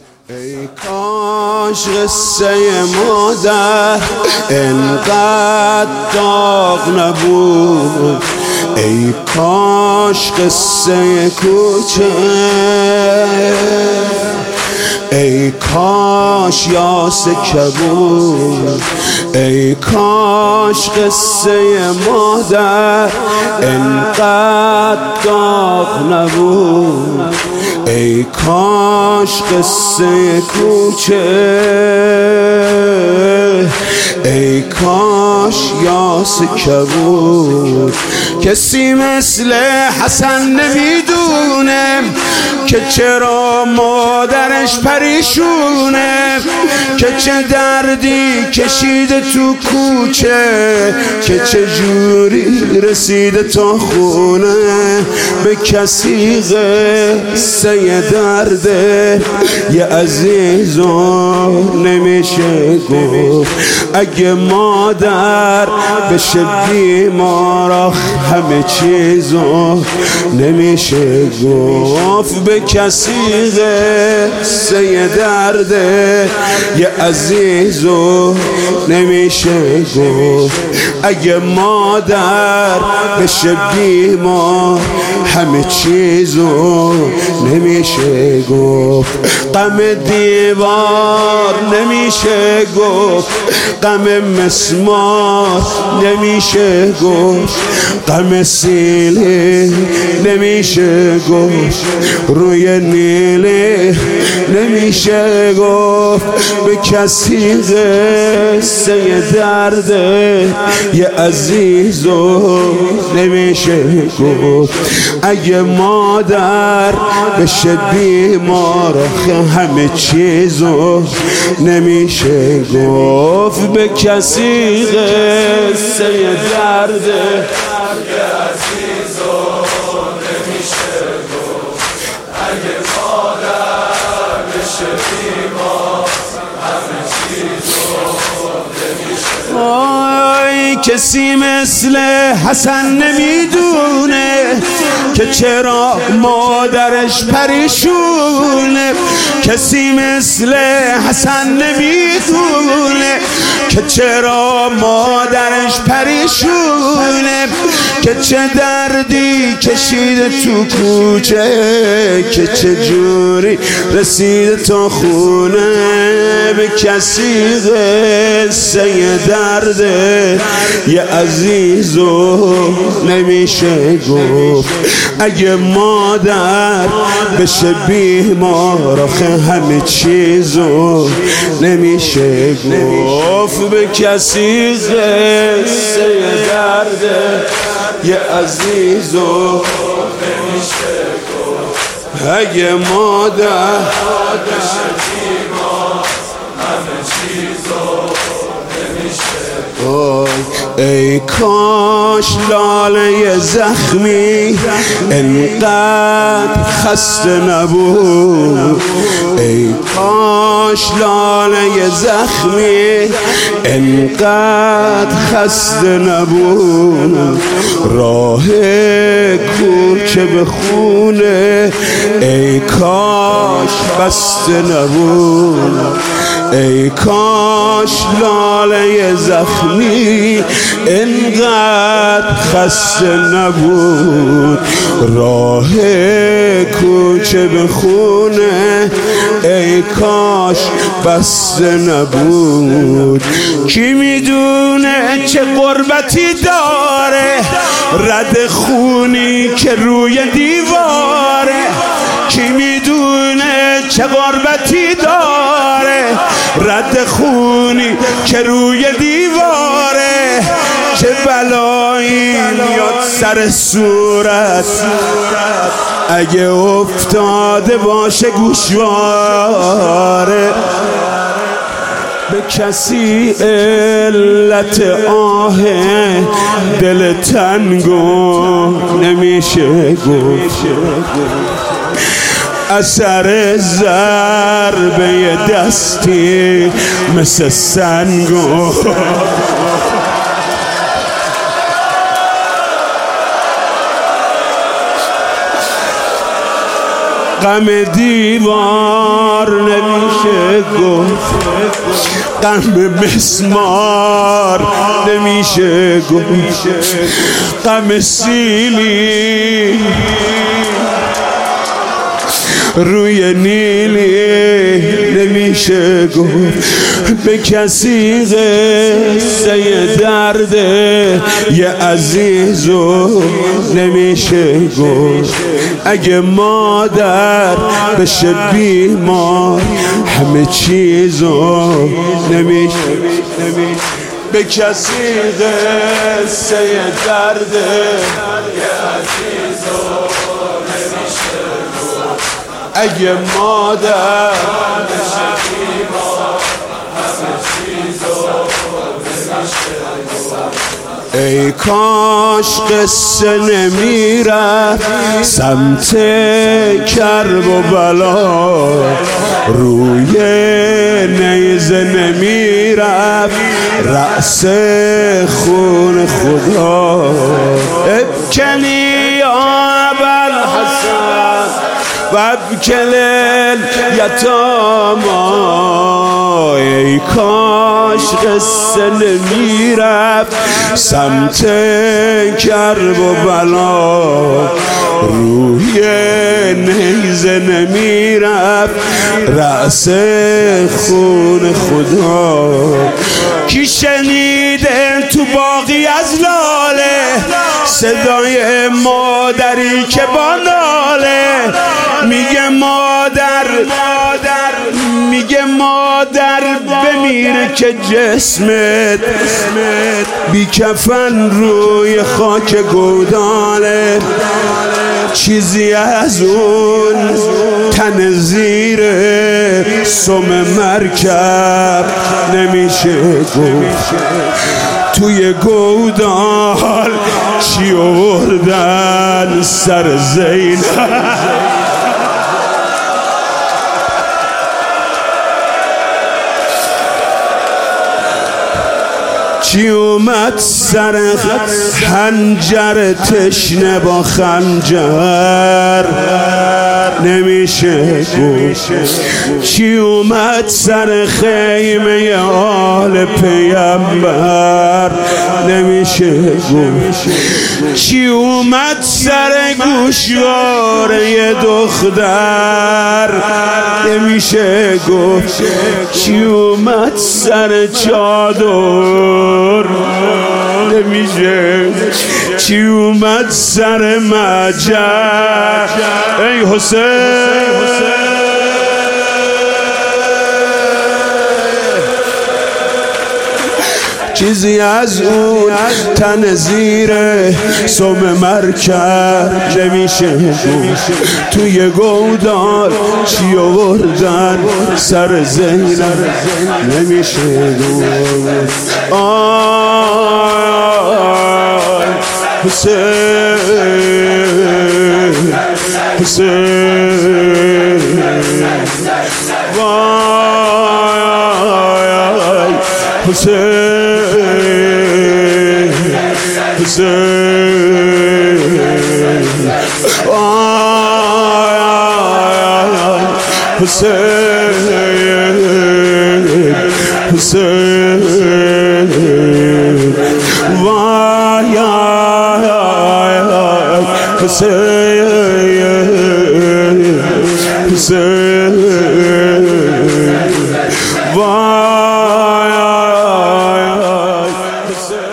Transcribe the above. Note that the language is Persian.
ای کاش قصه مادر انقدر داغ نبود، ای کاش قصه کوچه، ای کاش یاس کبود، ای کاش قصه مادر انقدر داغ نبود، ای کاش قصه کوچه، ای کاش یاس کبود. کسی مثل حسن نمیدونه که چرا مادرش پریشونه، که چه دردی کشیده تو کوچه، که چه جوری رسیده تا خونه. به کسی قصه درده یه عزیزو نمیشه گفت، اگه مادر بشه بیمار همه چیزو نمیشه گفت. به کسی قصه درده یه عزیزو نمیشه گفت، اگه مادر بشه بیمار همه چیزو نمیشه گفت. غم دیوار نمیشه گفت، غم مسمار نمیشه گفت، غم سیلی نمیشه گفت، روی نیلی نمیشه گفت. به کسی قصه درده یه عزیزو نمیشه گفت، اگه مادر بشه بیمار همه چیزو نمیشه گفت. به کسی قصه درده یه عزیزو نمیشه گفت، اگه مادر بشه بیمار همه چیزو نمیشه گفت. کسی مثل حسن نمیدونه که چرا مادرش پریشونه، کسی مثل حسن نمیدونه که چرا مادرش پریشونه، که چه دردی کشیده تو کوچه، که چه جوری رسیده تا خونه. به کسی قصه درده یه عزیزو نمیشه گفت، اگه مادر بشه بیمار همه چیزو نمیشه گفت. به کسی قصه درده یه عزیزو نمیشه گفت، اگه مادر بشه بیمار همه چیزو نمیشه گفت. ای کاش لاله زخمی انقدر خسته نبود، ای کاش لاله زخمی انقدر خسته نبود. راه کوچه به خونه ای کاش بسته نبود، ای کاش لاله زخمی انقدر خسته نبود. راه کوچه به خونه ای کاش بسته نبود. کی میدونه چه غربتی داره رد خونی که روی دیواره، کی میدونه چه غربتی داره رد خونی که روی دیواره. چه بلایی میاد سر صورت اگه افتاده باشه گوشواره. به کسی علت آه دل تنگو نمیشه گفت، اثر ضربه دستی مثل سنگو غم دیوار نمیشه گفت، غم مسمار نمیشه گفت، غم سیلی روی نیلی نمیشه گفت، به کسی قصه درد یه عزیزو نمیشه گفت. اگه مادر بشه بیمار همه چیزو نمیشه به کسی قصه درد یه عزیزو نمیشه گفت. اگه مادر بشه بیمار همه چیزو نمیشه گفت. ای کاش قصه نمیرفت سمت کرب و بلا، روی نیزه نمیرفت رأس خون خدا. ابکنی یا ابوالحسن و ابکل الیتاما، ای کاش قصه نمیرفت سمت کرب و بلا، روی نیزه نمیرفت رأس خون خدا. کی شنیده تو باغی از لاله صدای مادری که با ناله میگه مادر میگه مادر بمیره که جسمت بی کفن روی خاک گوداله، چیزی از اون تن زیر سم مرکب نمیشه گفت. توی گودال چی آوردن سر زینب، چی اومد سر خنجر تشنه با خنجر نمیشه گفت. چی اومد سر خیمه آل پیامبر نمیشه گفت. چی اومد سر گوشواره دختر نمیشه گفت. چی اومد سر چادر نمیشه. چی اومد سر مجر ای حسین، چیزی از اون تن زیر سم مرکب نمیشه گفت. توی گودال چی آوردن سر زینب نمیشه گفت. آی حسین حسین وای حسین حسین وای حسین حسین وای حسین حسین وای حسین.